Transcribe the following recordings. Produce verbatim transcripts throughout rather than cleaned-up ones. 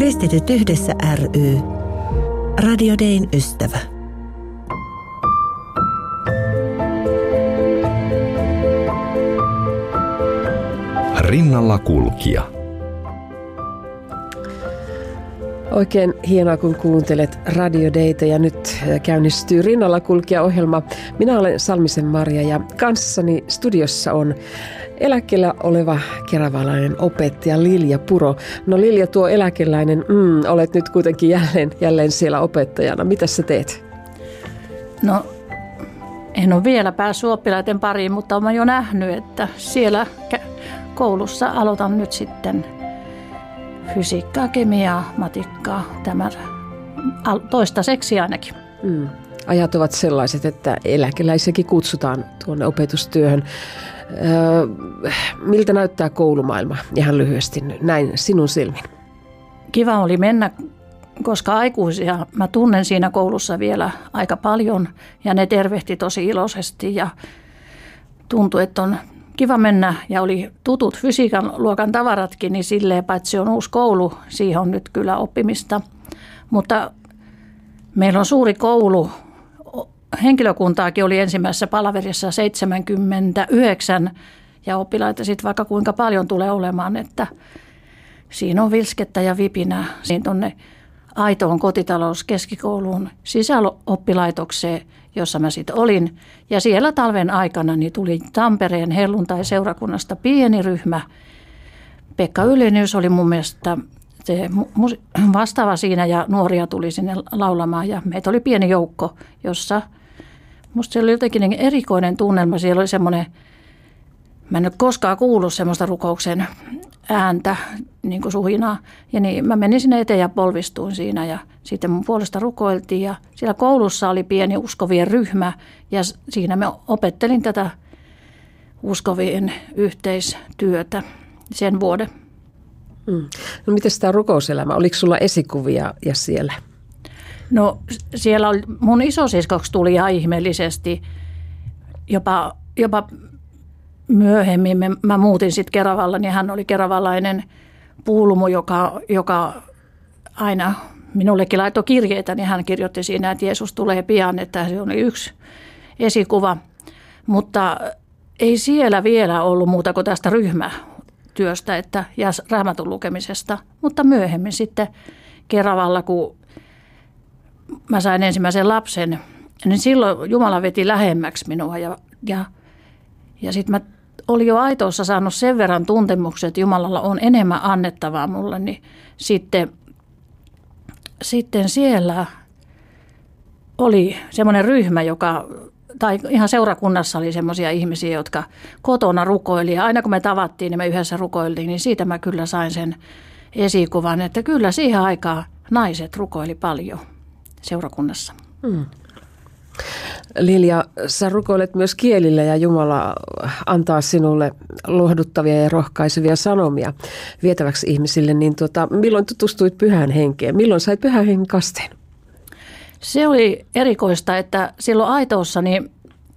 Kristityt yhdessä ry. Radio Dayn ystävä. Rinnalla kulkija. Oikein hienoa, kun kuuntelet Radio Daytä ja nyt käynnistyy Rinnalla kulkija-ohjelma. Minä olen Salmisen Marja ja kanssani studiossa on eläkkeellä oleva keravalainen opettaja Lilja Puro. No Lilja, tuo eläkeläinen, mm, olet nyt kuitenkin jälleen, jälleen siellä opettajana. Mitä sä teet? No en ole vielä päässyt oppilaiden pariin, mutta olen jo nähnyt, että siellä koulussa aloitan nyt sitten fysiikkaa, kemiaa, matikkaa, tämä toistaiseksi ainakin. Mm. Ajat ovat sellaiset, että eläkeläisiäkin kutsutaan tuonne opetustyöhön. Öö, miltä näyttää koulumaailma ihan lyhyesti näin sinun silmin? Kiva oli mennä, koska aikuisia mä tunnen siinä koulussa vielä aika paljon ja ne tervehti tosi iloisesti ja tuntui, että on kiva mennä ja oli tutut fysiikan luokan tavaratkin, niin silleen paitsi on uusi koulu, siihen on nyt kyllä oppimista. Mutta meillä on suuri koulu, henkilökuntaakin oli ensimmäisessä palaverissa seitsemänkymmentäyhdeksän ja oppilaita sitten vaikka kuinka paljon tulee olemaan, että siinä on vilskettä ja vipinä. Siinä tuonne aitoon kotitalous keskikouluun sisäoppilaitokseen, jossa mä sitten olin. Ja siellä talven aikana niin tuli Tampereen helluntai-seurakunnasta pieni ryhmä. Pekka Ylenius oli mun mielestä se vastaava siinä ja nuoria tuli sinne laulamaan. Ja meitä oli pieni joukko, jossa musta siellä oli jotenkin niin erikoinen tunnelma. Siellä oli semmoinen, mä en ole koskaan kuullut semmoista rukouksen ääntä, niin kuin suhinaa. Ja niin mä menin sinne eteen ja polvistuin siinä ja sitten mun puolesta rukoiltiin. Ja siellä koulussa oli pieni uskovien ryhmä ja siinä mä opettelin tätä uskovien yhteistyötä sen vuoden. Hmm. No miten tämä rukouselämä? Oliko sulla esikuvia ja siellä? No siellä oli, mun isosiskoksi tuli ihan ihmeellisesti jopa, jopa myöhemmin. Mä muutin sitten Keravalla, niin hän oli keravalainen puulumu, joka, joka aina minullekin laittoi kirjeitä, niin hän kirjoitti siinä, että Jeesus tulee pian, että se oli yksi esikuva. Mutta ei siellä vielä ollut muuta kuin tästä ryhmätyöstä että, ja raamatun lukemisesta, mutta myöhemmin sitten Keravalla, kun mä sain ensimmäisen lapsen, niin silloin Jumala veti lähemmäksi minua ja, ja, ja sitten mä olin jo aitoossa saanut sen verran tuntemuksia, että Jumalalla on enemmän annettavaa mulle, niin sitten, sitten siellä oli semmoinen ryhmä, joka, tai ihan seurakunnassa oli semmoisia ihmisiä, jotka kotona rukoili. Ja aina kun me tavattiin, niin me yhdessä rukoiltiin, niin siitä mä kyllä sain sen esikuvan, että kyllä siihen aikaan naiset rukoili paljon seurakunnassa. Hmm. Lilja, sä rukoilet myös kielillä ja Jumala antaa sinulle lohduttavia ja rohkaisevia sanomia vietäväksi ihmisille. Niin tuota, milloin tutustuit Pyhään Henkeen? Milloin sait Pyhän Hengen kasteen? Se oli erikoista, että silloin aitoossa niin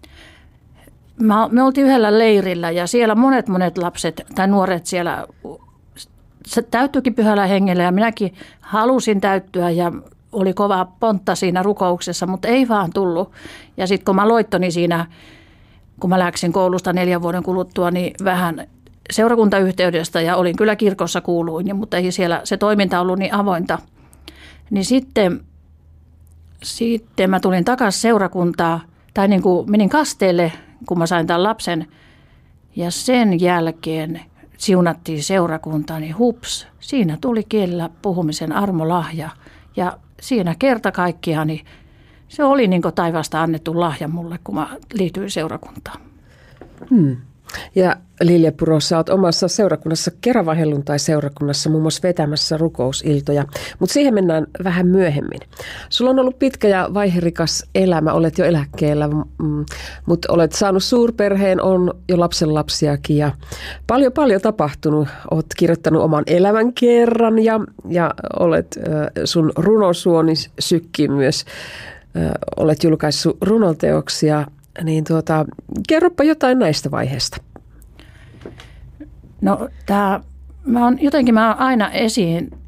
me oltiin yhdellä leirillä ja siellä monet monet lapset tai nuoret siellä se täyttyikin Pyhällä Hengellä ja minäkin halusin täyttyä ja oli kova pontta siinä rukouksessa, mutta ei vaan tullut. Ja sitten kun mä loittoni siinä, kun mä läksin koulusta neljän vuoden kuluttua, niin vähän seurakuntayhteydestä ja olin kyllä kirkossa kuuluin, mutta ei siellä se toiminta ollut niin avointa. Niin sitten, sitten mä tulin takaisin seurakuntaa, tai niin kuin menin kasteelle, kun mä sain tämän lapsen. Ja sen jälkeen siunattiin seurakuntaa, niin hups, siinä tuli kielellä puhumisen armolahja. Ja siinä kerta kaikkiaan niin se oli niin kuin taivaasta annettu lahja mulle, kun mä liityin seurakuntaan. Hmm. Ja Lilja Puro, sä oot omassa seurakunnassa, Kerava helluntai-seurakunnassa muun muassa vetämässä rukousiltoja, mutta siihen mennään vähän myöhemmin. Sulla on ollut pitkä ja vaiherikas elämä, olet jo eläkkeellä, mutta olet saanut suurperheen, on jo lapsenlapsiakin ja paljon paljon tapahtunut. Olet kirjoittanut oman elämän kerran ja, ja olet sun runosuoni sykkii myös, olet julkaissut runoteoksia. Niin tuota, kerropa jotain näistä vaiheista. No tämä, mä oon, jotenkin mä oon aina esiin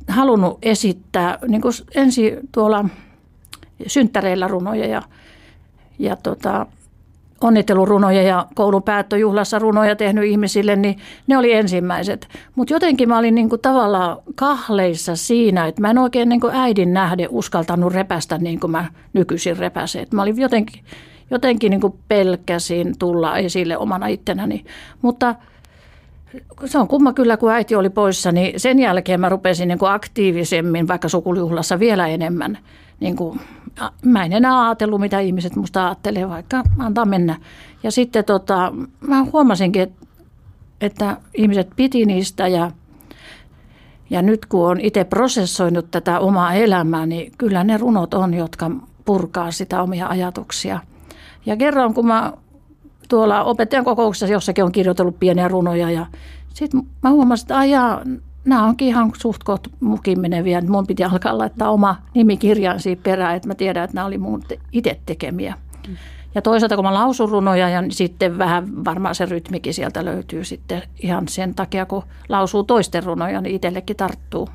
halunnut esittää niin kuin ensin tuolla synttäreillä runoja ja, ja tota, onnittelurunoja ja koulun päättöjuhlassa runoja tehnyt ihmisille, niin ne oli ensimmäiset. Mutta jotenkin mä olin niin kuin tavallaan kahleissa siinä, että mä en oikein niin kuin äidin nähden uskaltanut repästä niin kuin mä nykyisin repäsen. Mä olin jotenkin, jotenkin niin kuin pelkäsin tulla esille omana ittenäni, mutta se on kumma kyllä, kun äiti oli poissa, niin sen jälkeen mä rupesin niin kuin aktiivisemmin, vaikka sukujuhlassa vielä enemmän. Niin kuin, mä en enää ajatellut, mitä ihmiset musta ajattelee, vaikka antaa mennä. Ja sitten tota, mä huomasinkin, että, että ihmiset piti niistä ja, ja nyt kun on itse prosessoinut tätä omaa elämää, niin kyllä ne runot on, jotka purkaa sitä omia ajatuksia. Ja kerran, kun mä tuolla opettajan kokouksessa jossakin on kirjoitellut pieniä runoja ja sitten mä huomasin, että ajaa, nämä onkin ihan suht koht mukin meneviä. Mun piti alkaa laittaa oma nimikirjan siihen perään, että mä tiedän, että nämä oli mun itse tekemiä. Mm. Ja toisaalta kun mä lausun runoja ja sitten vähän varmaan se rytmikin sieltä löytyy sitten ihan sen takia, kun lausuu toisten runoja, niin itsellekin tarttuu.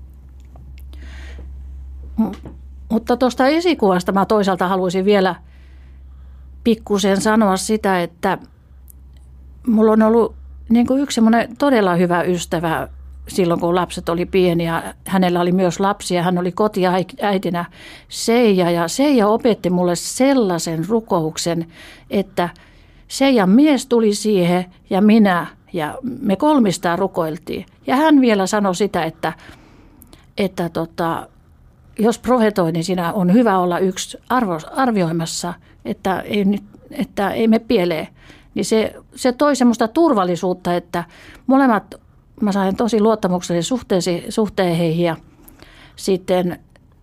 Mutta tuosta esikuvasta mä toisaalta haluaisin vielä pikkusen sanoa sitä, että mulla on ollut niin kuin yksi semmoinen todella hyvä ystävä silloin, kun lapset oli pieniä. Hänellä oli myös lapsia, hän oli kotiäitinä Seija ja Seija opetti mulle sellaisen rukouksen, että Seijan mies tuli siihen ja minä ja me kolmistaan rukoiltiin. Ja hän vielä sanoi sitä, että, että tota, jos profetoi, niin siinä on hyvä olla yksi arvo, arvioimassa, että ei, nyt, että ei me pieleen. Niin se, se toi semmoista turvallisuutta, että molemmat, mä sain tosi luottamuksellisen suhteen heihin ja sitten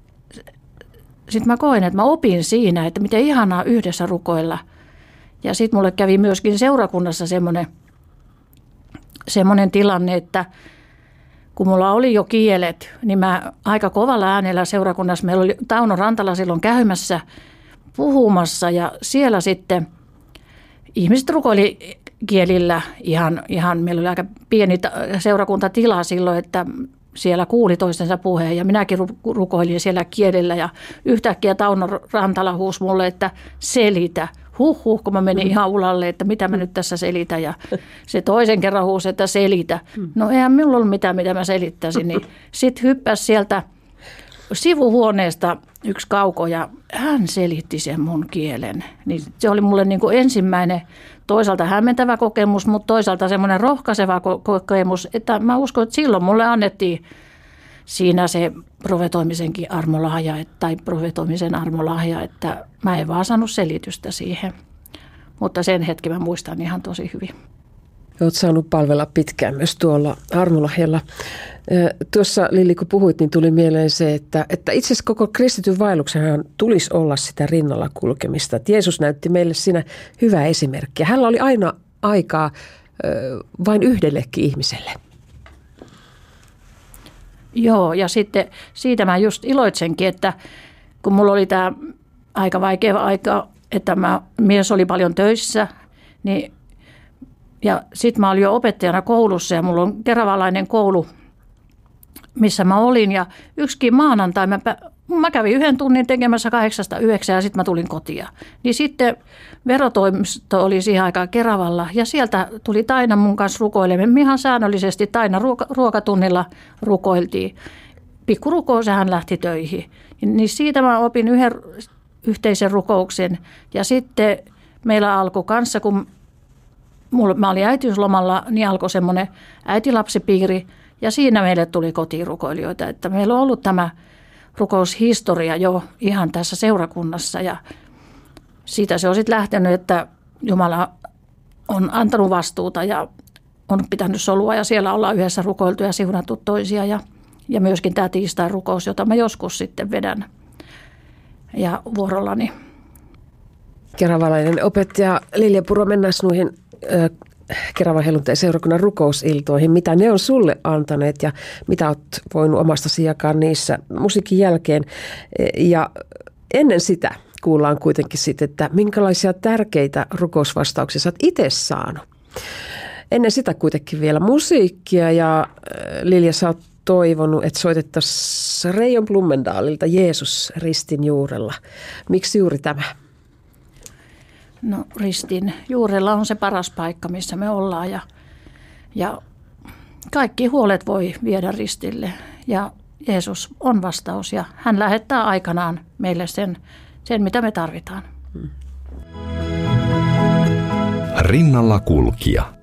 sit mä koin, että mä opin siinä, että miten ihanaa yhdessä rukoilla. Ja sitten mulle kävi myöskin seurakunnassa semmoinen, semmoinen tilanne, että kun mulla oli jo kielet, niin mä aika kovalla äänellä seurakunnassa, meillä oli Tauno Rantala silloin käymässä puhumassa ja siellä sitten ihmiset rukoili kielillä ihan, ihan, meillä oli aika pieni seurakuntatila silloin, että siellä kuuli toistensa puheen ja minäkin rukoilin siellä kielillä ja yhtäkkiä Tauno Rantala huusi mulle, että selitä. Huh, huh, kun mä menin ihan ulalle, että mitä mä nyt tässä selitän ja se toisen kerran huusi, että selitä. No eihän minulla ollut mitään, mitä mä selittäisin, niin sitten hyppäsi sieltä sivuhuoneesta yksi kauko ja hän selitti sen mun kielen. Niin se oli mulle niin kuin ensimmäinen toisaalta hämmentävä kokemus, mutta toisaalta semmoinen rohkaiseva kokemus, että mä uskon, että silloin mulle annettiin siinä se profetoimisenkin armolahja tai profetoimisen armolahja, että mä en vaan saanut selitystä siihen. Mutta sen hetken mä muistan ihan tosi hyvin. Olet saanut palvella pitkään myös tuolla armolahjalla. Tuossa Lilli, kun puhuit, niin tuli mieleen se, että, että itse asiassa koko kristityn vaelluksenhan tulisi olla sitä rinnalla kulkemista. Että Jeesus näytti meille siinä hyvää esimerkkiä. Hänellä oli aina aikaa vain yhdellekin ihmiselle. Joo, ja sitten siitä mä just iloitsenkin, että kun mulla oli tämä aika vaikea aika, että mä, mies oli paljon töissä, niin ja sitten mä olin jo opettajana koulussa ja mulla on keravalainen koulu, missä mä olin. Ja yksikin maanantai mä, mä kävin yhden tunnin tekemässä kahdeksasta yhdeksään ja sitten mä tulin kotia. Niin sitten verotoimisto oli siihen aikaan Keravalla ja sieltä tuli Taina mun kanssa rukoilemaan. Me ihan säännöllisesti Taina ruoka, ruokatunnilla rukoiltiin. Pikkurukous hän lähti töihin. Niin siitä mä opin yhden yhteisen rukouksen ja sitten meillä alkoi kanssa, kun Mulla, mä olin äitiyslomalla, niin alkoi semmoinen äitilapsipiiri ja siinä meille tuli kotirukoilijoita. Että meillä on ollut tämä rukoushistoria jo ihan tässä seurakunnassa ja siitä se on sitten lähtenyt, että Jumala on antanut vastuuta ja on pitänyt solua ja siellä ollaan yhdessä rukoiltu ja siunattu toisia ja, ja myöskin tämä tiistain rukous, jota mä joskus sitten vedän ja vuorollani. Keravalainen opettaja Lilja Puro, mennään noihin Keravan helluntai-seurakunnan rukousiltoihin. Mitä ne on sulle antaneet ja mitä olet voinut omastasi jakaa niissä musiikin jälkeen. Ja ennen sitä kuullaan kuitenkin sitten, että minkälaisia tärkeitä rukousvastauksia sä oot itse saanut. Ennen sitä kuitenkin vielä musiikkia ja Lilja, sä oot toivonut, että soitettaisiin Reijon Blumendaalilta Jeesus ristin juurella. Miksi juuri tämä? No ristin juurella on se paras paikka, missä me ollaan ja, ja kaikki huolet voi viedä ristille ja Jeesus on vastaus ja hän lähettää aikanaan meille sen, sen mitä me tarvitaan. Rinnalla kulkija.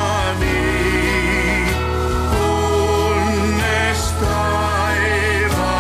Kunnes taivaan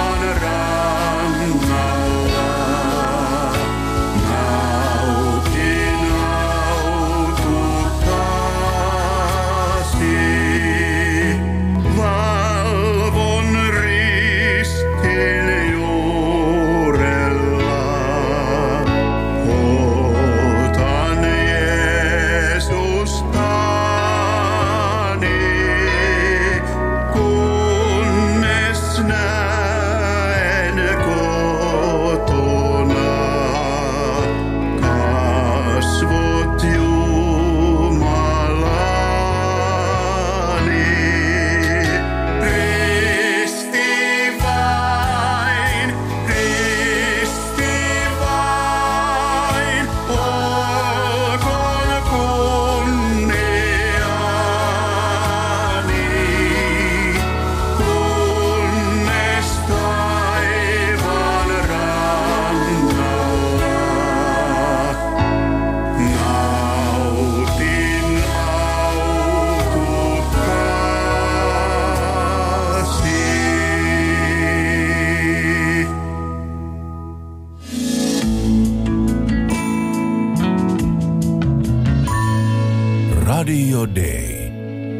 Radio Day.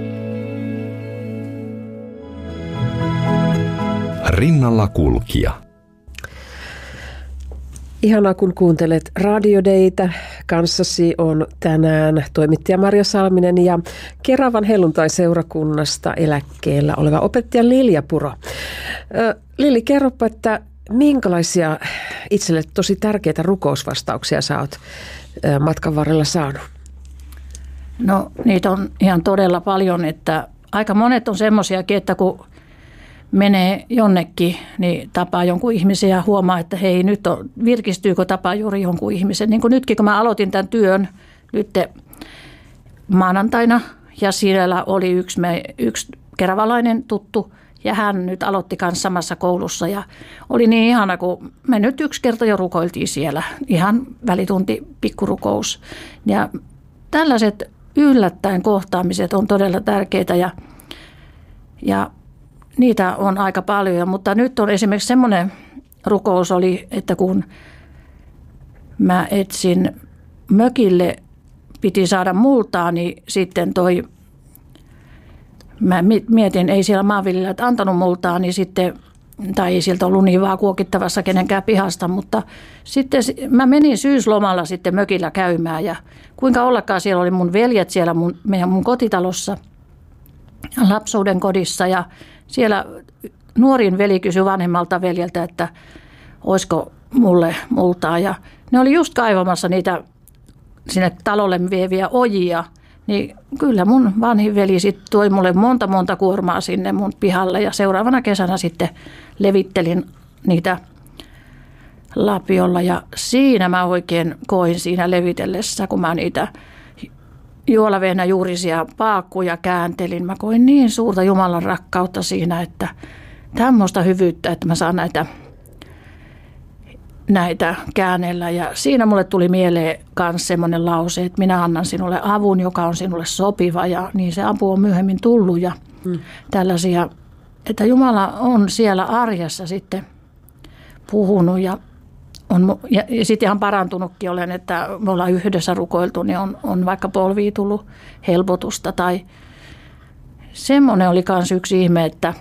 Rinnalla kulkija. Ihanaa, kun kuuntelet Radio Daytä. Kanssasi on tänään toimittaja Marja Salminen ja Keravan helluntai-seurakunnasta eläkkeellä oleva opettaja Lilja Puro. Lili, kerropa, että minkälaisia itselle tosi tärkeitä rukousvastauksia sä oot matkan varrella saanut? No niitä on ihan todella paljon, että aika monet on semmoisiakin, että kun menee jonnekin, niin tapaa jonkun ihmisen ja huomaa, että hei, nyt on, virkistyykö tapaa juuri jonkun ihmisen. Niin kuin nytkin, kun mä aloitin tämän työn nyt maanantaina ja siellä oli yksi, me, yksi keravalainen tuttu ja hän nyt aloitti kanssa samassa koulussa ja oli niin ihana, kun me nyt yksi kerta jo rukoiltiin siellä, ihan välitunti pikkurukous. Ja tällaiset yllättäen kohtaamiset on todella tärkeitä ja, ja niitä on aika paljon, mutta nyt on esimerkiksi semmoinen rukous oli, että kun mä etsin mökille, piti saada multaa, niin sitten toi, mä mietin, ei siellä maanviljelijät antanut multaa, niin sitten, tai ei sieltä ollut niin vaan kuokittavassa kenenkään pihasta, mutta sitten mä menin syyslomalla sitten mökillä käymään ja kuinka ollakaan siellä oli mun veljet siellä mun, meidän mun kotitalossa, lapsuuden kodissa ja siellä nuorin veli kysyi vanhemmalta veljeltä, että olisiko mulle multaa. Ja ne oli just kaivamassa niitä sinne talolle vieviä ojia. Niin kyllä mun vanhin veli sitten toi mulle monta monta kuormaa sinne mun pihalle. Ja seuraavana kesänä sitten levittelin niitä lapiolla. Ja siinä mä oikein koin siinä levitellessä, kun mä niitä juolavehnä juurisia paakkuja kääntelin. Mä koin niin suurta Jumalan rakkautta siinä, että tämmöistä hyvyyttä, että mä saan näitä, näitä käännellä. Ja siinä mulle tuli mieleen myös semmoinen lause, että minä annan sinulle avun, joka on sinulle sopiva. Ja niin se apu on myöhemmin tullut ja hmm. tällaisia, että Jumala on siellä arjessa sitten puhunut ja On, ja, ja sitten ihan parantunutkin olen, että me ollaan yhdessä rukoiltu, niin on, on vaikka polviin tullut helpotusta. Tai semmoinen oli myös yksi ihme, että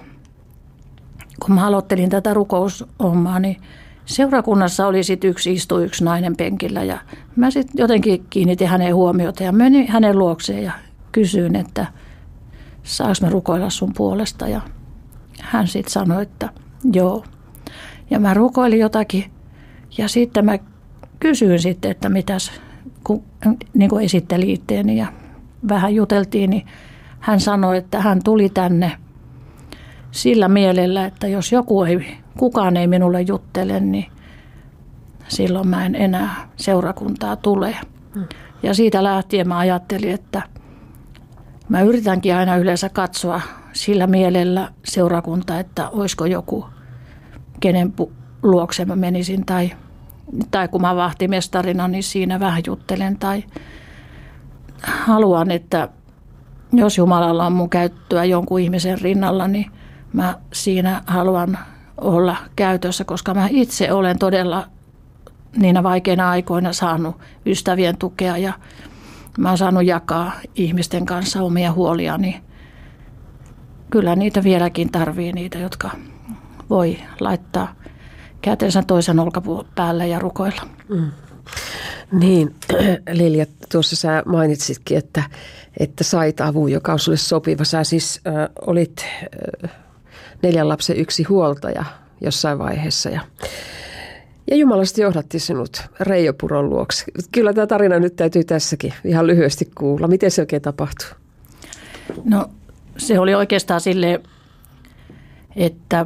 kun mä aloittelin tätä rukoushommaa, niin seurakunnassa oli sitten yksi istu yksi nainen penkillä. Ja mä sitten jotenkin kiinnitin hänen huomiota ja menin hänen luokseen ja kysyin, että saanko mä rukoilla sun puolesta. Ja hän sitten sanoi, että joo. Ja mä rukoilin jotakin. Ja sitten mä kysyin sitten, että mitäs, kun niin kuin esitteli itteeni ja vähän juteltiin, niin hän sanoi, että hän tuli tänne sillä mielellä, että jos joku ei, kukaan ei minulle juttele, niin silloin mä en enää seurakuntaa tule. Hmm. Ja siitä lähtien mä ajattelin, että mä yritänkin aina yleensä katsoa sillä mielellä seurakuntaa, että olisiko joku, kenen luokse mä menisin tai, tai kun mä vahtimestarina, niin siinä vähän juttelen tai haluan, että jos Jumalalla on mun käyttöä jonkun ihmisen rinnalla, niin mä siinä haluan olla käytössä, koska mä itse olen todella niinä vaikeina aikoina saanut ystävien tukea ja mä oon saanut jakaa ihmisten kanssa omia huoliani. Kyllä niitä vieläkin tarvii, niitä, jotka voi laittaa kätensä toisen olkapäälle ja rukoilla. Mm. Niin, Lilja, tuossa sä mainitsitkin, että, että sait avun, joka on sulle sopiva. Sä siis äh, olit äh, neljän lapsen yksi huoltaja jossain vaiheessa ja, ja Jumala sitten johdatti sinut Reijo Puron luokse. Kyllä tämä tarina nyt täytyy tässäkin ihan lyhyesti kuulla. Miten se oikein tapahtui? No se oli oikeastaan silleen, että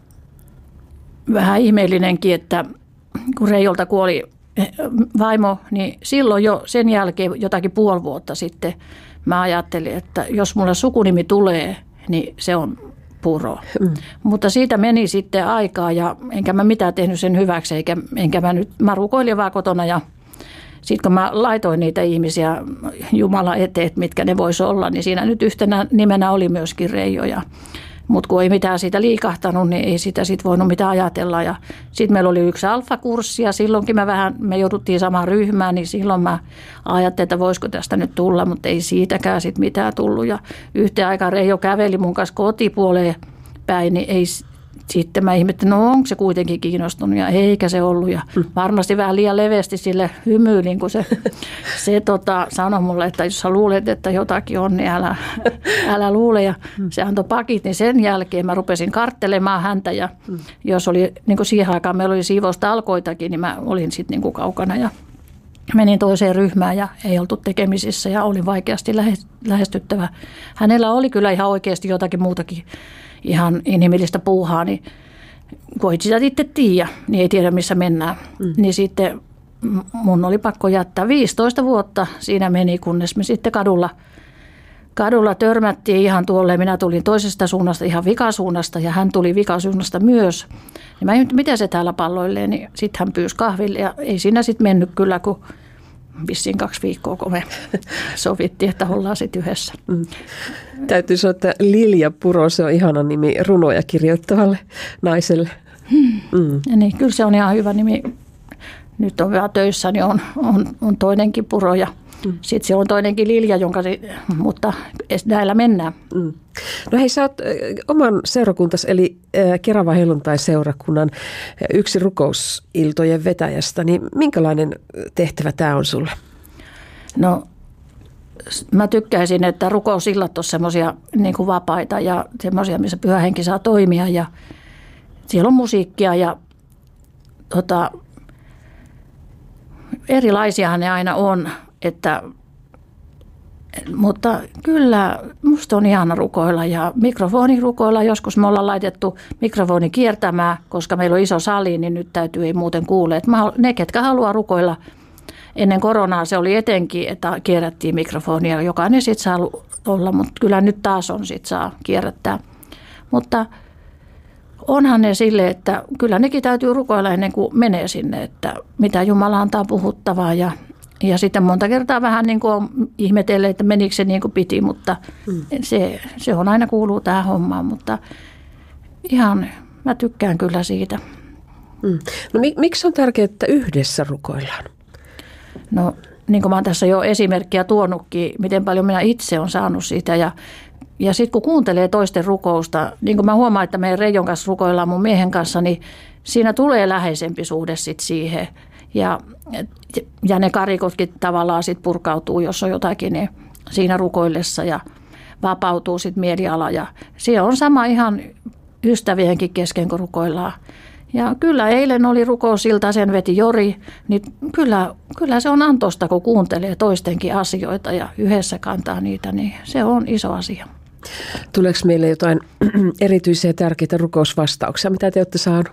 vähän ihmeellinenkin, että kun Reijolta kuoli vaimo, niin silloin jo sen jälkeen jotakin puoli vuotta sitten mä ajattelin, että jos mulla sukunimi tulee, niin se on Puro. Mm. Mutta siitä meni sitten aikaa ja enkä mä mitään tehnyt sen hyväksi, eikä, enkä mä nyt, mä rukoilin vaan kotona ja sitten kun mä laitoin niitä ihmisiä Jumala eteen, mitkä ne vois olla, niin siinä nyt yhtenä nimenä oli myöskin Reijo ja Mutta kun ei mitään siitä liikahtanut, niin ei sitä sitten voinut mitään ajatella. Ja sitten meillä oli yksi alfakurssi ja silloinkin me vähän, me jouduttiin samaan ryhmään, niin silloin mä ajattelin, että voisiko tästä nyt tulla, mutta ei siitäkään sitten mitään tullut. Ja yhteen aikaan Reijo käveli mun kanssa kotipuoleen päin, niin ei sitten mä ihmettelin, no onko se kuitenkin kiinnostunut ja eikä se ollut. Ja varmasti vähän liian leveästi sille hymyilin, kun se, se tota, sanoi mulle, että jos sä luulet, että jotakin on, niin älä, älä luule. Ja se antoi pakit, niin sen jälkeen mä rupesin karttelemaan häntä. Ja jos oli, niin kuin siihen aikaan meillä oli siivoustalkoitakin, niin mä olin sitten niin kuin kaukana ja menin toiseen ryhmään ja ei oltu tekemisissä ja olin vaikeasti lähestyttävä. Hänellä oli kyllä ihan oikeasti jotakin muutakin ihan inhimillistä puuhaa, niin kun ei sitä itse tiedä, niin ei tiedä missä mennään. Mm. Niin sitten mun oli pakko jättää viisitoista vuotta siinä meni, kunnes me sitten kadulla, kadulla törmättiin ihan tuolle. Minä tulin toisesta suunnasta ihan vikasuunnasta ja hän tuli vikasuunnasta myös. Ja mä ihmettelin, mitä se täällä palloilee, niin sitten hän pyysi kahville ja ei siinä sitten mennyt kyllä, kun vissiin kaksi viikkoa, kun me sovittiin, että ollaan sitten yhdessä. Mm. Täytyy sanoa, että Lilja Puro, se on ihana nimi runoja kirjoittavalle naiselle. Hmm. Mm. Ja niin, kyllä se on ihan hyvä nimi. Nyt on vielä töissä, niin on, on, on toinenkin Puro ja mm. sitten siellä on toinenkin Lilja, jonka, mutta näillä mennään. Mm. No hei, sä oot oman seurakuntasi, eli Keravan helluntai-seurakunnan yksi rukousiltojen vetäjästä, niin minkälainen tehtävä tämä on sulle? No mä tykkäisin, että rukousillat on semmoisia niin kuin vapaita ja semmoisia, missä Pyhä Henki saa toimia ja siellä on musiikkia ja tota, erilaisiahan ne aina on, että mutta kyllä musta on ihana rukoilla ja mikrofoni rukoilla. Joskus me ollaan laitettu mikrofoni kiertämään, koska meillä on iso sali, niin nyt täytyy ei muuten kuule. Että ne, ketkä haluaa rukoilla ennen koronaa, se oli etenkin, että kierrättiin mikrofonia. Jokainen sitten saa olla, mutta kyllä nyt taas on sitten saa kierrättää. Mutta onhan ne sille, että kyllä nekin täytyy rukoilla ennen kuin menee sinne, että mitä Jumala antaa puhuttavaa ja Ja sitten monta kertaa vähän niin kuin on ihmetellyt, että menikö se niin kuin piti, mutta mm. se, se on aina kuuluu tähän hommaan, mutta ihan mä tykkään kyllä siitä. Mm. No miksi on tärkeää, että yhdessä rukoillaan? No niin kuin mä oon tässä jo esimerkkiä tuonutkin, miten paljon minä itse olen saanut siitä ja, ja sitten kun kuuntelee toisten rukousta, niin kuin mä huomaan, että meidän Reijon kanssa rukoillaan mun miehen kanssa, niin siinä tulee läheisempi suhde sitten siihen. Ja, ja ne karikotkin tavallaan sit purkautuu, jos on jotakin niin siinä rukoillessa ja vapautuu sitten mieliala. Ja se on sama ihan ystävienkin kesken, kun rukoillaan. Ja kyllä eilen oli rukousilta, sen veti Jori, niin kyllä, kyllä se on antoista, kun kuuntelee toistenkin asioita ja yhdessä kantaa niitä, niin se on iso asia. Tuleeko meille jotain erityisiä tärkeitä rukousvastauksia, mitä te olette saaneet?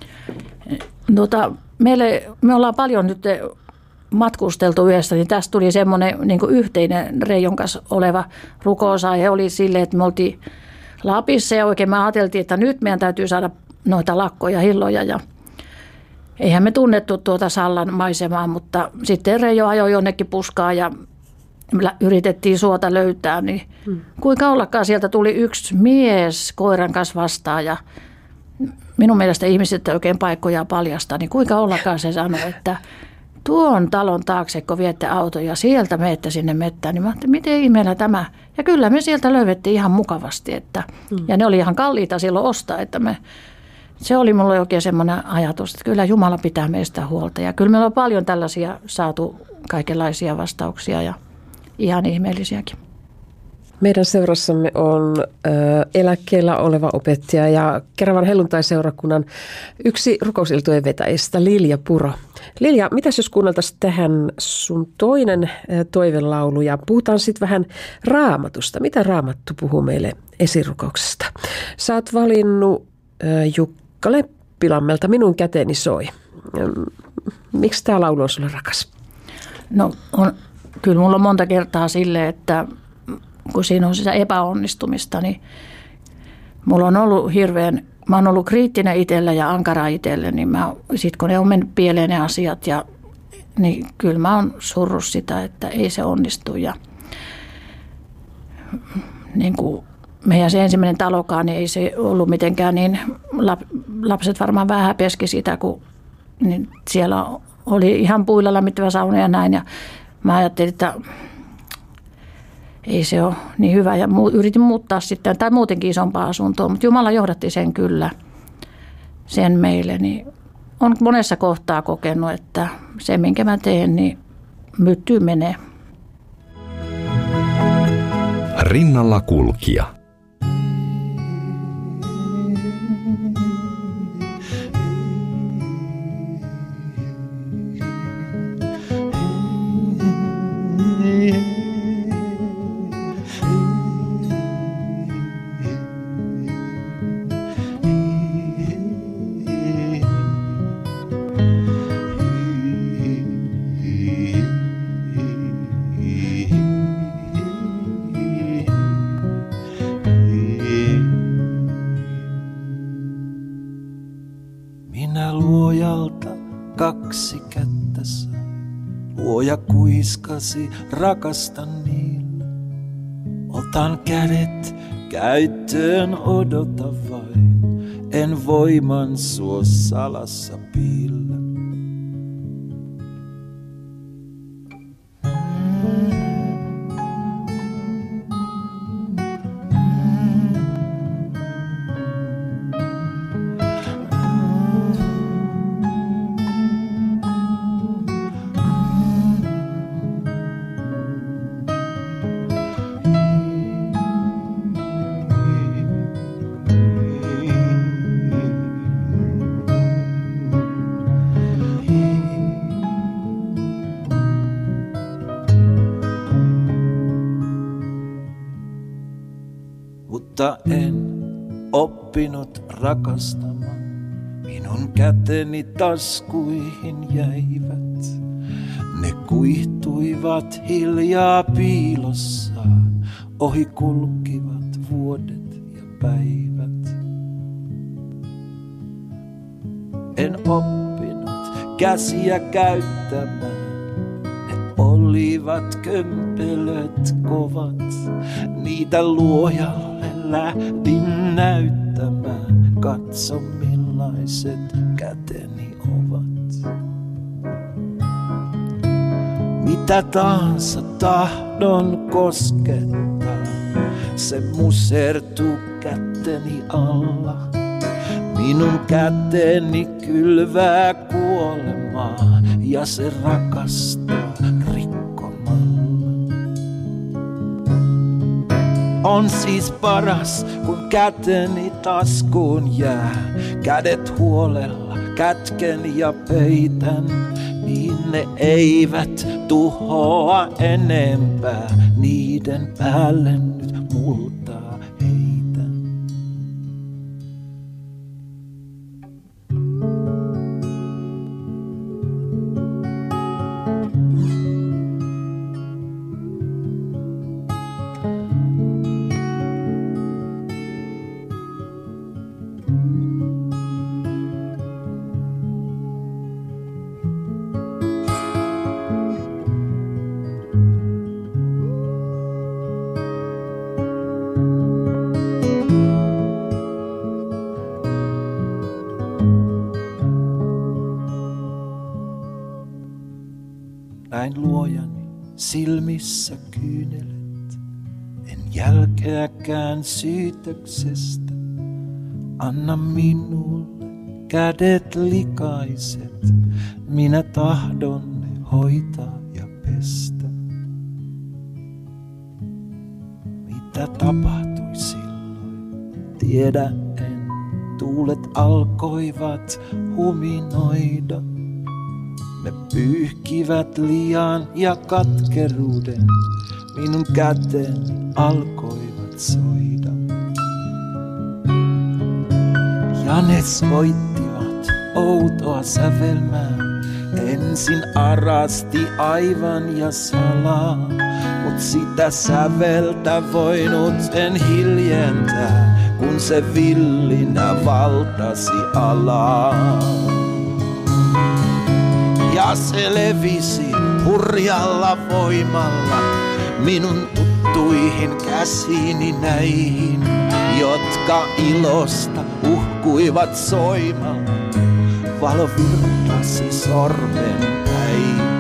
Tota, meille, me ollaan paljon nyt matkusteltu yhdessä, niin tästä tuli semmoinen niin kuin yhteinen Reijon kanssa oleva rukousaihe. Oli silleen, että me oltiin Lapissa ja oikein me ajateltiin, että nyt meidän täytyy saada noita lakkoja, hilloja ja eihän me tunnettu tuota Sallan maisemaa, mutta sitten Reijo ajoi jonnekin puskaan ja yritettiin suota löytää, niin hmm. kuinka ollakaan sieltä tuli yksi mies koiran kanssa vastaan ja minun mielestä ihmiset oikein paikkoja paljastaa, niin kuinka ollakaan se sanoi, että tuon talon taakse, kun viette autoja, sieltä menette sinne mettään, niin mä ajattelin, miten ihmeellä tämä. Ja kyllä me sieltä löydettiin ihan mukavasti, että, mm. ja ne oli ihan kalliita silloin ostaa, että me, se oli mulle oikein semmoinen ajatus, että kyllä Jumala pitää meistä huolta. Ja kyllä meillä on paljon tällaisia saatu kaikenlaisia vastauksia ja ihan ihmeellisiäkin. Meidän seurassamme on ö, eläkkeellä oleva opettaja ja Keravan helluntai-seurakunnan yksi rukousiltojen vetäjistä, Lilja Puro. Lilja, mitäs jos kuunneltaisiin tähän sun toinen ö, toivelaulu ja puhutaan sitten vähän Raamatusta. Mitä Raamattu puhuu meille esirukouksesta? Sä oot valinnut ö, Jukka Leppilammelta Minun käteeni soi. Miksi tämä laulu on sulle rakas? No on, kyllä mulla on monta kertaa silleen, että kun siinä on sitä epäonnistumista, niin mulla on ollut hirveän, mä oon ollut kriittinen itsellä ja ankara itselle, niin mä, sit kun ne on mennyt pieleen ne asiat, ja, niin kyllä mä oon surrut sitä, että ei se onnistu. Ja, niin kuin, meidän se ensimmäinen talokaan, niin ei se ollut mitenkään niin, lapset varmaan vähän peski sitä, kun niin siellä oli ihan puilla lämmittävä sauna ja näin. Ja mä ajattelin, että ei se ole niin hyvä ja yritin muuttaa sitten, tai muutenkin isompaa asuntoa, mutta Jumala johdatti sen kyllä, sen meille. Niin on monessa kohtaa kokenut, että se minkä mä teen, niin myttyy menee. Rinnalla kulkija. Kaksi kättä sai, luoja kuiskasi, rakastan niillä. Otan kädet käyttöön, odota vain, en voiman suo salassa piillä. Mutta en oppinut rakastamaan, minun käteni taskuihin jäivät. Ne kuihtuivat hiljaa piilossaan, ohi kulkivat vuodet ja päivät. En oppinut käsiä käyttämään, ne olivat kömpelöt kovat, niitä luojalle lähdin näyttämään, katso millaiset käteni ovat. Mitä tahansa tahdon koskettaa, se musertuu käteni alla. Minun käteni kylvää kuolemaa ja se rakastaa rikkomalla. On siis paras, kun käteni taskuun jää. Kädet huolella kätken ja peitän, niin ne eivät tuhoa enempää. Niiden päälle nyt multaa heitän. Näin luojani silmissä kyynelet, en jälkeäkään syytöksestä. Anna minulle kädet likaiset, minä tahdon ne hoitaa ja pestä. Mitä tapahtui silloin, tiedä en. Tuulet alkoivat huminoida. Ne pyyhkivät lian ja katkeruuden, minun käteni alkoivat soida. Ja ne soittivat outoa sävelmää, ensin arasti aivan ja salaa, mut sitä säveltä voinut en hiljentää, kun se villinä valtasi alaa. Ja se levisi hurjalla voimalla minun tuttu Ulotuihin käsiini näihin, jotka ilosta uhkuivat soimalla. Valo virtasi sormen päihin.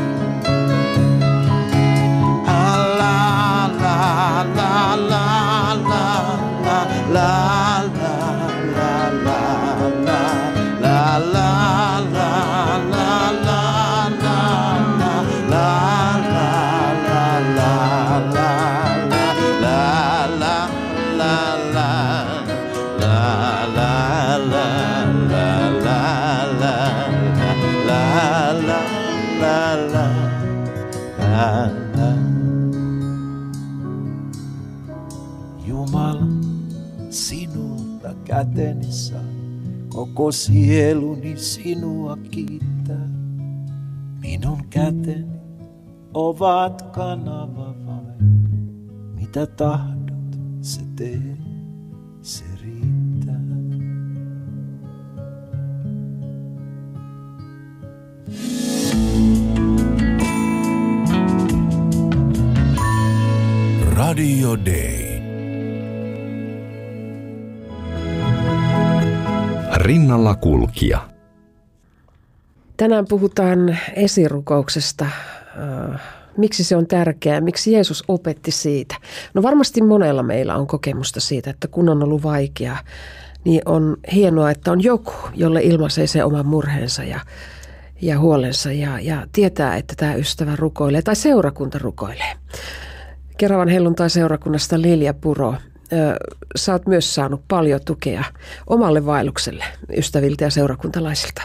La la la la la la la la la la la Jumala, sinulta käteni saa, koko sieluni sinua kiittää. Minun käteni ovat kanava vain, mitä tahdot se tee, se riittää. Radio Day. Rinnalla kulkija. Tänään puhutaan esirukouksesta. Miksi se on tärkeää? Miksi Jeesus opetti siitä? No varmasti monella meillä on kokemusta siitä, että kun on ollut vaikeaa, niin on hienoa, että on joku, jolle ilmaisee se oman murheensa ja, ja huolensa ja, ja tietää, että tämä ystävä rukoilee tai seurakunta rukoilee. Keravan helluntai-seurakunnasta Lilja Puro. Sä oot myös saanut paljon tukea omalle vaellukselle ystäviltä ja seurakuntalaisilta.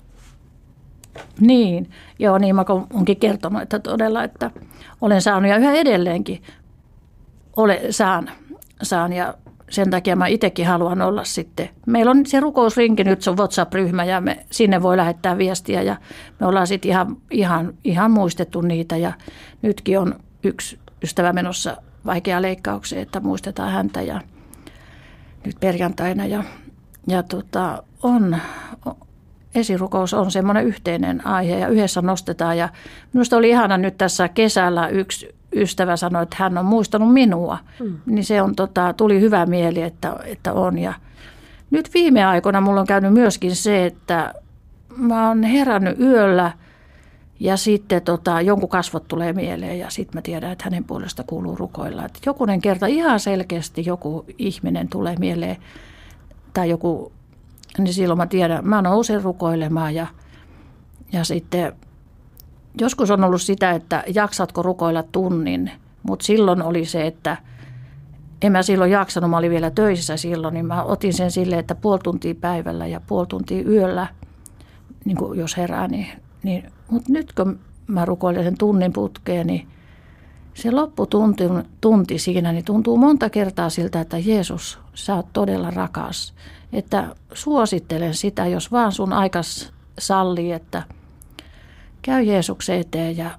Niin, joo, niin mä oonkin kertonut, että todella, että olen saanut ja yhä edelleenkin ole, saan, saan ja sen takia mä itsekin haluan olla sitten. Meillä on se rukousrinki nyt, se on WhatsApp-ryhmä ja me, sinne voi lähettää viestiä ja me ollaan sitten ihan, ihan, ihan muistettu niitä ja nytkin on yksi ystävä menossa vaikea leikkaukseen, että muistetaan häntä ja nyt perjantaina ja, ja tota, on, esirukous on semmoinen yhteinen aihe ja yhdessä nostetaan ja minusta oli ihana nyt tässä kesällä yksi ystävä sanoi, että hän on muistanut minua, mm. niin se on, tota, tuli hyvä mieli, että, että on ja nyt viime aikoina mulla on käynyt myöskin se, että mä oon herännyt yöllä ja sitten tota, jonkun kasvot tulee mieleen ja sitten mä tiedän, että hänen puolesta kuuluu rukoilla. Et jokunen kerta ihan selkeästi joku ihminen tulee mieleen tai joku, niin silloin mä tiedän, mä nousen rukoilemaan ja, ja sitten joskus on ollut sitä, että jaksatko rukoilla tunnin, mutta silloin oli se, että en mä silloin jaksanut, mä olin vielä töissä silloin, niin mä otin sen silleen, että puoli tuntia päivällä ja puoli tuntia yöllä, niin kuin jos herää, niin, niin mutta nyt kun mä rukoilen sen tunnin putkeen, niin se lopputunti tunti siinä niin tuntuu monta kertaa siltä, että Jeesus, sä oot todella rakas. Että suosittelen sitä, jos vaan sun aikas sallii, että käy Jeesuksen eteen ja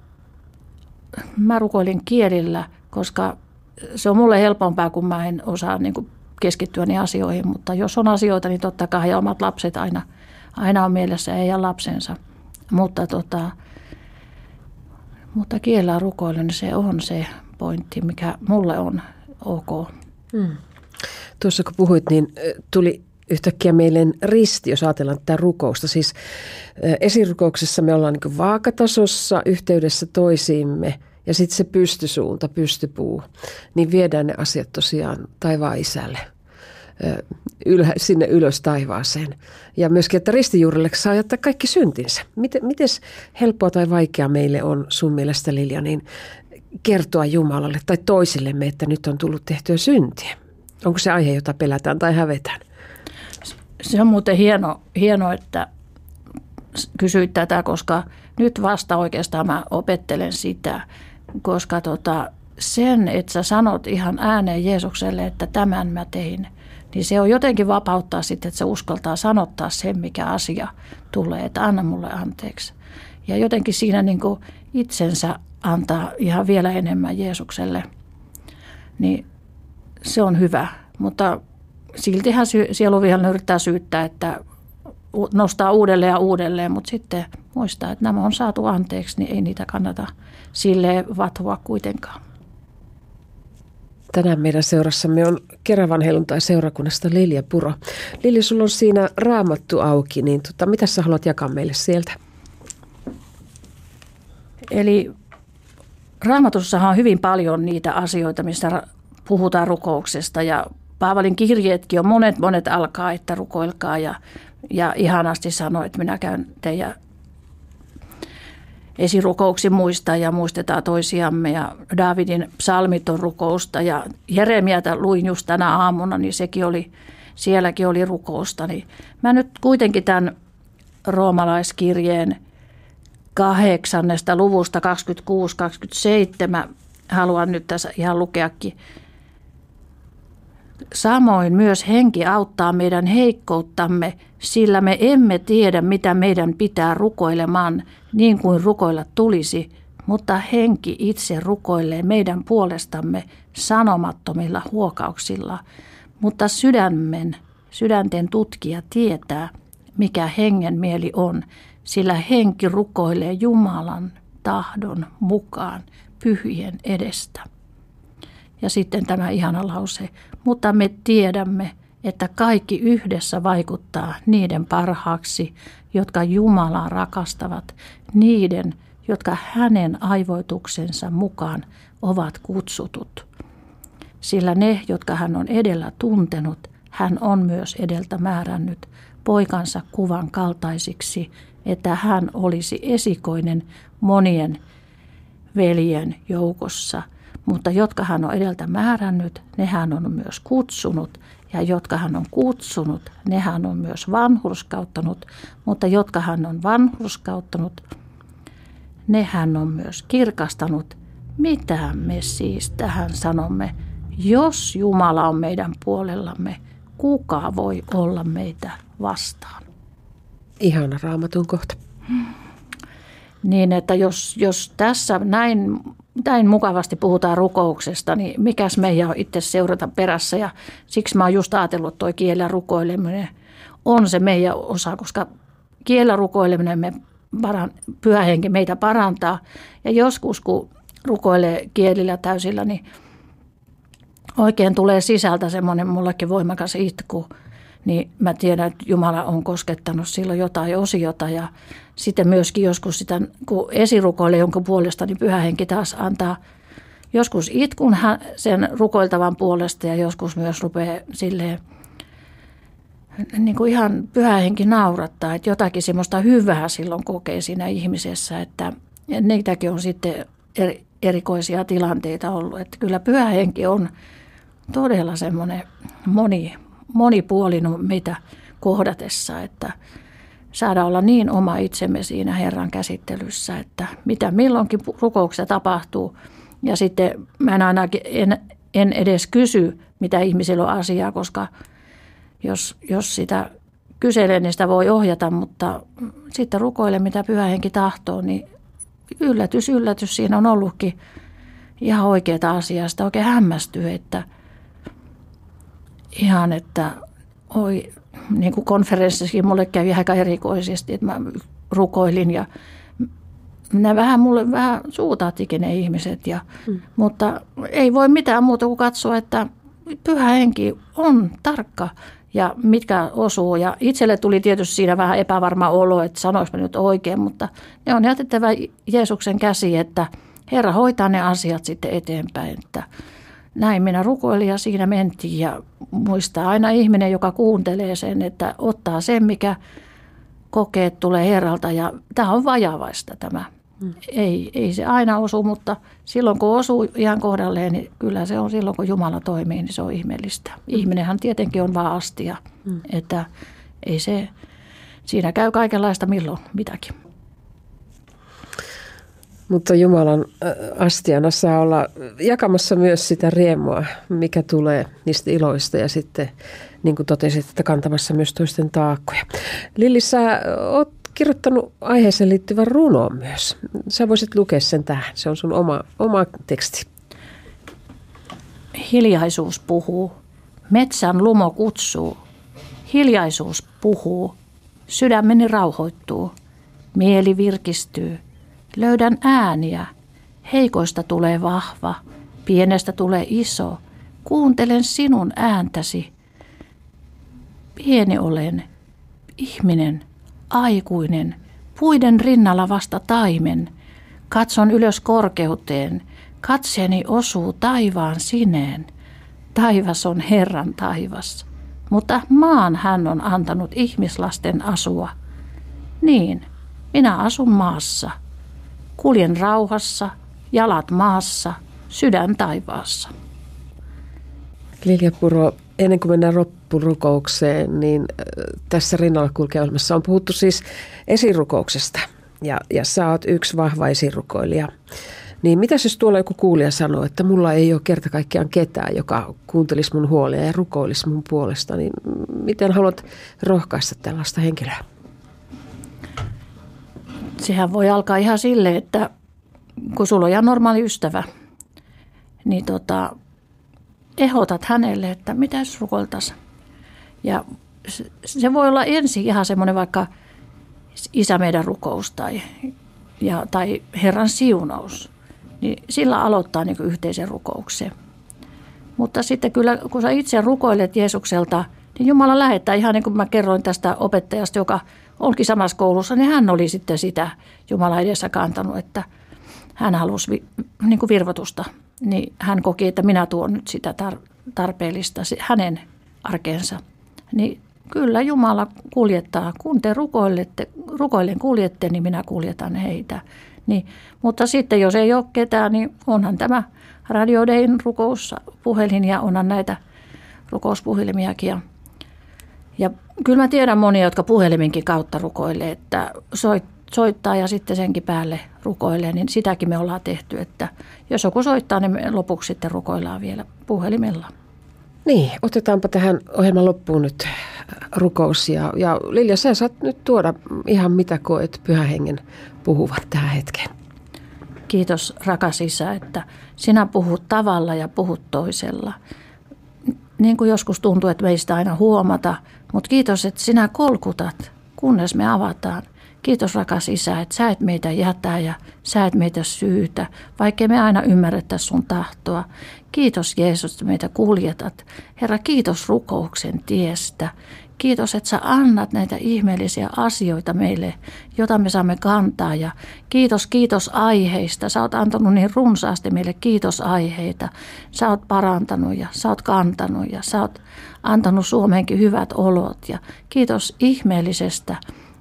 mä rukoilin kielillä, koska se on mulle helpompaa, kun mä en osaa niin kuin keskittyä niihin asioihin. Mutta jos on asioita, niin totta kai ja omat lapset aina, aina on mielessä heidän lapsensa. Mutta, tota, mutta kielellä rukoilen, niin se on se pointti, mikä mulle on ok. Hmm. Tuossa kun puhuit, niin tuli yhtäkkiä meille risti, jos ajatellaan tätä rukousta. Siis esirukouksessa me ollaan niin vaakatasossa yhteydessä toisiimme ja sitten se pystysuunta, pystypuu, niin viedään ne asiat tosiaan taivaan isälle. Ylhä, sinne ylös taivaaseen. Ja myöskin, että ristijuurelle saa jättää kaikki syntinsä. Miten mites helppoa tai vaikeaa meille on sun mielestä, Lilja, niin kertoa Jumalalle tai toisillemme, että nyt on tullut tehtyä syntiä? Onko se aihe, jota pelätään tai hävetään? Se on muuten hieno, hieno että kysyit tätä, koska nyt vasta oikeastaan mä opettelen sitä, koska tota, sen, että sä sanot ihan ääneen Jeesukselle, että tämän mä tein, niin se on jotenkin vapauttaa sitten, että se uskaltaa sanottaa sen, mikä asia tulee, että anna mulle anteeksi. Ja jotenkin siinä niin kuin itsensä antaa ihan vielä enemmän Jeesukselle, niin se on hyvä. Mutta siltihän sielunvihollinen yrittää syyttää, että nostaa uudelleen ja uudelleen, mutta sitten muistaa, että nämä on saatu anteeksi, niin ei niitä kannata silleen vatvoa kuitenkaan. Tänään meidän seurassamme on Keravan helluntai-seurakunnasta Lilja Puro. Lilja, sulla on siinä Raamattu auki, niin tota, mitä sä haluat jakaa meille sieltä? Eli Raamatussahan on hyvin paljon niitä asioita, mistä puhutaan rukouksesta, ja Paavalin kirjeetkin on monet, monet alkaa, että rukoilkaa, ja, ja ihanasti sanoo, että minä käyn teidän esirukouksi muistaa ja muistetaan toisiamme, ja Daavidin psalmit on rukousta, ja Jeremiata luin just tänä aamuna, niin sekin oli, sielläkin oli rukousta. Niin mä nyt kuitenkin tämän roomalaiskirjeen kahdeksannesta luvusta kaksikymmentäkuusi kaksikymmentäseitsemän haluan nyt tässä ihan lukeakin. Samoin myös henki auttaa meidän heikkouttamme, sillä me emme tiedä, mitä meidän pitää rukoilemaan niin kuin rukoilla tulisi, mutta henki itse rukoilee meidän puolestamme sanomattomilla huokauksilla. Mutta sydämen, sydänten tutkija tietää, mikä hengen mieli on, sillä henki rukoilee Jumalan tahdon mukaan pyhien edestä. Ja sitten tämä ihana lause, mutta me tiedämme, että kaikki yhdessä vaikuttaa niiden parhaaksi, jotka Jumalaa rakastavat, niiden, jotka hänen aivoituksensa mukaan ovat kutsutut. Sillä ne, jotka hän on edellä tuntenut, hän on myös edeltä määrännyt poikansa kuvan kaltaisiksi, että hän olisi esikoinen monien veljen joukossa. Mutta jotka hän on edeltä määrännyt, ne hän on myös kutsunut, ja jotka hän on kutsunut, ne hän on myös vanhurskauttanut, mutta jotka hän on vanhurskauttanut, ne hän on myös kirkastanut. Mitä me siis tähän sanomme? Jos Jumala on meidän puolellamme, kuka voi olla meitä vastaan? Ihana Raamatun kohta. Niin, että jos, jos tässä näin, näin mukavasti puhutaan rukouksesta, niin mikäs meidän on itse seurata perässä. Ja siksi mä oon just ajatellut, että toi kielellä rukoileminen on se meidän osa, koska kielellä rukoileminen me paran, Pyhä Henki meitä parantaa. Ja joskus, kun rukoilee kielillä täysillä, niin oikein tulee sisältä semmoinen mullekin voimakas itku. Niin mä tiedän, että Jumala on koskettanut silloin jotain osiota, ja sitten myöskin joskus sitä, kun esirukoilee jonkun puolesta, niin Pyhä Henki taas antaa joskus itkun sen rukoiltavan puolesta, ja joskus myös rupeaa silleen, niin kuin ihan Pyhä Henki naurattaa, että jotakin semmoista hyvää silloin kokee siinä ihmisessä, että niitäkin on sitten erikoisia tilanteita ollut, että kyllä Pyhä Henki on todella semmoinen moni monipuolinen meitä kohdatessa, että saadaan olla niin oma itsemme siinä Herran käsittelyssä, että mitä milloinkin rukouksessa tapahtuu. Ja sitten mä en ainakin en, en edes kysy, mitä ihmisillä on asiaa, koska jos, jos sitä kyselee, niin sitä voi ohjata, mutta sitten rukoile, mitä Pyhä Henki tahtoo, niin yllätys, yllätys siinä on ollutkin ihan oikeaa asiaa. Sitä oikein hämmästyy, että ihan, että oi, niin kuin konferenssissakin mulle kävi aika erikoisesti, että mä rukoilin ja ne vähän mulle vähän suutaattikin ne ihmiset, ja, mm. mutta ei voi mitään muuta kuin katsoa, että Pyhä Henki on tarkka ja mitkä osuu. Ja itselle tuli tietysti siinä vähän epävarma olo, että sanoinko mä nyt oikein, mutta ne on jätettävä Jeesuksen käsi, että Herra hoitaa ne asiat sitten eteenpäin, että näin minä rukoilin ja siinä mentiin, ja muistaa aina ihminen, joka kuuntelee sen, että ottaa sen, mikä kokee, että tulee Herralta, ja tämä on vajavaista tämä. Mm. Ei, ei se aina osu, mutta silloin kun osuu ihan kohdalleen, niin kyllä se on silloin, kun Jumala toimii, niin se on ihmeellistä. Mm. Ihminenhän tietenkin on vaan astia, mm. että ei se, siinä käy kaikenlaista milloin mitäkin. Mutta Jumalan astiana saa olla jakamassa myös sitä riemua, mikä tulee niistä iloista, ja sitten, niin kuin totesit, että kantamassa myös toisten taakkoja. Lilli, sä oot kirjoittanut aiheeseen liittyvän runon myös. Sä voisit lukea sen tähän. Se on sun oma, oma teksti. Hiljaisuus puhuu. Metsän lumo kutsuu. Hiljaisuus puhuu. Sydämeni rauhoittuu. Mieli virkistyy. Löydän ääniä. Heikoista tulee vahva. Pienestä tulee iso. kuuntelen sinun ääntäsi. Pieni olen, ihminen, aikuinen, puiden rinnalla vasta taimen. Katson ylös korkeuteen, katseeni osuu taivaan sineen. Taivas on Herran taivas, mutta maan hän on antanut ihmislasten asua. Niin, minä asun maassa. Kuljen rauhassa, jalat maassa, sydän taivaassa. Lilja Puro, ennen kuin mennään loppurukoukseen, niin tässä Rinnalla kulkee -ohjelmassa on puhuttu siis esirukouksesta. Ja, ja sä oot yksi vahva esirukoilija. Niin mitäs jos tuolla joku kuulija sanoo, että mulla ei ole kerta kaikkiaan ketään, joka kuuntelisi mun huolia ja rukoilisi mun puolesta, niin miten haluat rohkaista tällaista henkilöä? Sehän voi alkaa ihan silleen, että kun sulla on ihan normaali ystävä, niin tota, ehdotat hänelle, että mitä jos rukoiltaisiin. Ja se voi olla ensin ihan semmoinen vaikka Isä meidän rukous tai, ja, tai Herran siunaus. Niin sillä aloittaa niin kuin yhteisen rukouksen. Mutta sitten kyllä, kun sä itse rukoilet Jeesukselta, niin Jumala lähettää ihan niin kuin mä kerroin tästä opettajasta, joka onkin samassa koulussa, niin hän oli sitten sitä Jumala edessä kantanut, että hän halusi vi, niin kuin virvotusta. Niin hän koki, että minä tuon nyt sitä tarpeellista hänen arkeensa. Niin kyllä Jumala kuljettaa, kun te rukoilette, rukoillen kuljette, niin minä kuljetan heitä. Niin, mutta sitten jos ei ole ketään, niin onhan tämä Radio Dayn rukouspuhelin ja onhan näitä rukouspuhelimiakin. Ja, ja kyllä mä tiedän monia, jotka puheliminkin kautta rukoilee, että soit, soittaa ja sitten senkin päälle rukoilee, niin sitäkin me ollaan tehty, että jos joku soittaa, niin me lopuksi sitten rukoillaan vielä puhelimella. Niin, otetaanpa tähän ohjelman loppuun nyt rukous. Ja, ja Lilja, sä saat nyt tuoda ihan mitä koet Pyhän Hengen puhuvat tähän hetkeen. Kiitos rakas Isä, että sinä puhut tavalla ja puhut toisella. Niin kuin joskus tuntuu, että meistä aina huomata, mutta kiitos, että sinä kolkutat, kunnes me avataan. Kiitos rakas Isä, että sä et meitä jätä ja sä et meitä syytä, vaikkei me aina ymmärrettäisi sun tahtoa. Kiitos Jeesus, että meitä kuljetat. Herra, kiitos rukouksen tiestä. Kiitos, että sä annat näitä ihmeellisiä asioita meille, jota me saamme kantaa. Ja kiitos, kiitos aiheista. Sä oot antanut niin runsaasti meille kiitosaiheita. Sä oot parantanut ja sä oot kantanut ja sä oot antanut Suomeenkin hyvät olot. Ja kiitos ihmeellisestä.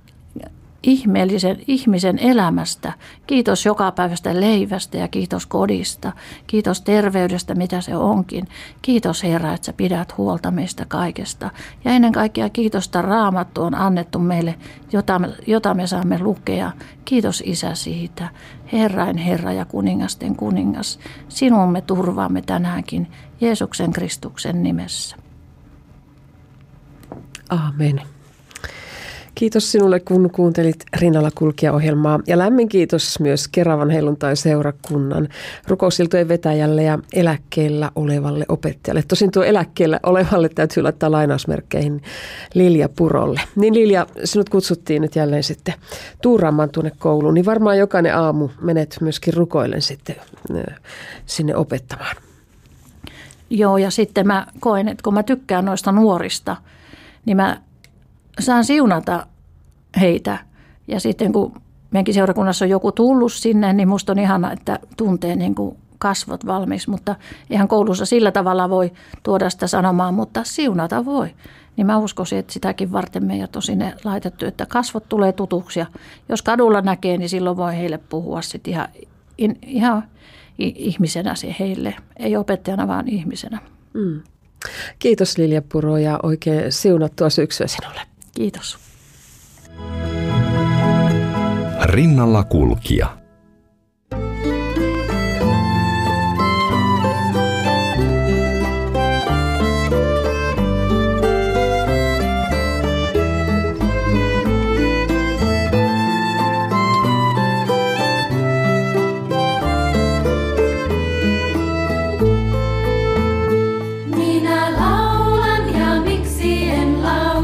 ihmeellisen ihmisen elämästä. Kiitos jokapäiväistä leivästä ja kiitos kodista. Kiitos terveydestä, mitä se onkin. Kiitos Herra, että sä pidät huolta meistä kaikesta. Ja ennen kaikkea kiitosta Raamattu on annettu meille, jota me, jota me saamme lukea. Kiitos Isä siitä. Herrain Herra ja kuningasten kuningas. Sinun me turvaamme tänäänkin Jeesuksen Kristuksen nimessä. Aamen. Kiitos sinulle, kun kuuntelit Rinnalla kulkija -ohjelmaa. Ja lämmin kiitos myös Keravan helluntai-seurakunnan rukousiltojen vetäjälle ja eläkkeellä olevalle opettajalle. Tosin tuo eläkkeellä olevalle täytyy laittaa lainausmerkkeihin Lilja Purolle. Niin Lilja, sinut kutsuttiin nyt jälleen sitten tuuraamaan tuonne kouluun. Niin varmaan jokainen aamu menet myöskin rukoillen sitten sinne opettamaan. Joo, ja sitten mä koen, että kun mä tykkään noista nuorista, niin mä saan siunata heitä. Ja sitten kun meidänkin seurakunnassa on joku tullut sinne, niin musta on ihana, että tuntee niin kuin kasvot valmiiksi. Mutta eihän koulussa sillä tavalla voi tuoda sitä sanomaan, mutta siunata voi. Niin mä uskoisin, että sitäkin varten meidät on sinne laitettu, että kasvot tulee tutuksi. Ja jos kadulla näkee, niin silloin voi heille puhua sitten ihan, ihan ihmisenä se heille. Ei opettajana, vaan ihmisenä. Mm. Kiitos Lilja Puro ja oikein siunattua syksyä sinulle. Kiitos. Rinnalla kulkija.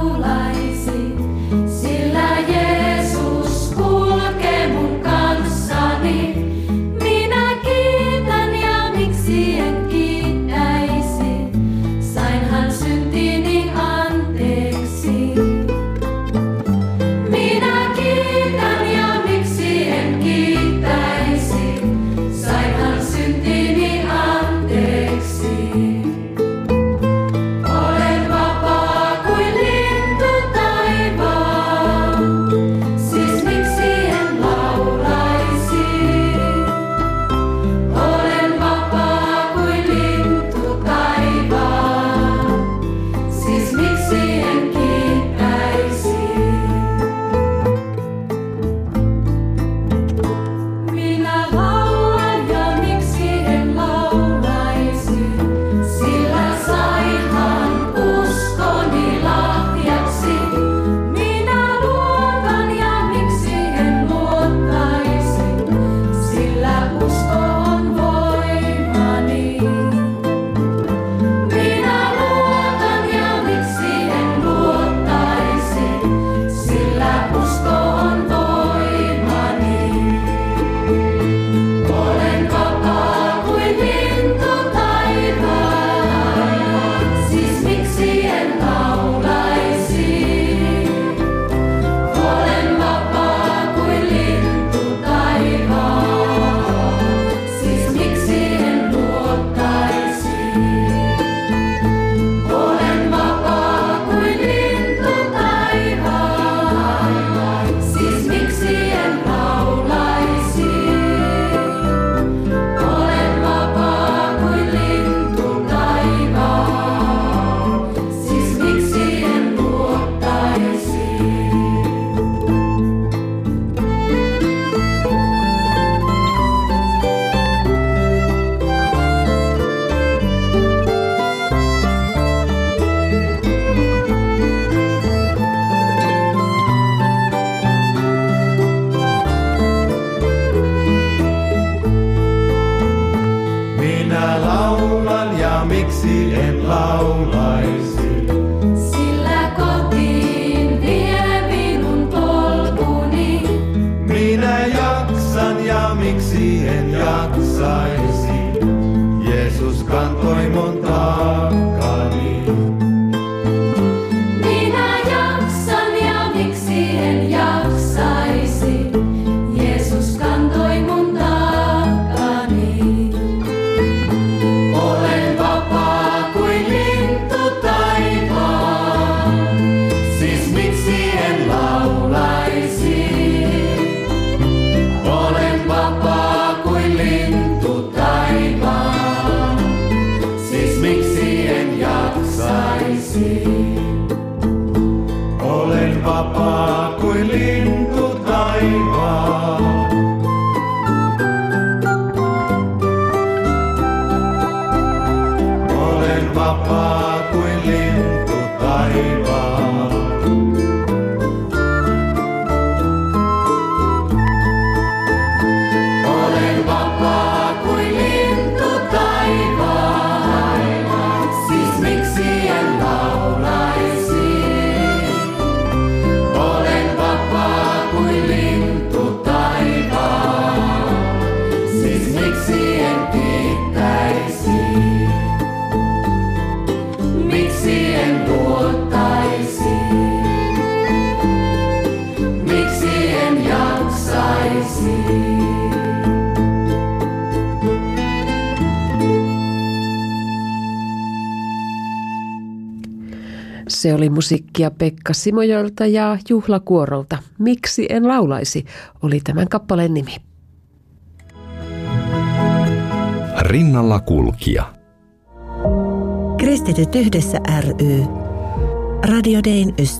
Sillä Jeesus kulkee mun kanssa. taivaan. Olen vapaa kuin lintu taivaan, siis miksi en laulaisi? Olen vapaa kuin lintu taivaan, siis miksi en kiittäisi? Miksi en luottaisi? Miksi en jaksaisi? Se oli musiikkia Pekka Simojolta ja Juhlakuorolta. Miksi en laulaisi, oli tämän kappaleen nimi. Rinnalla kulkija. Kristityt yhdessä ry. Radio Dayn ystävä.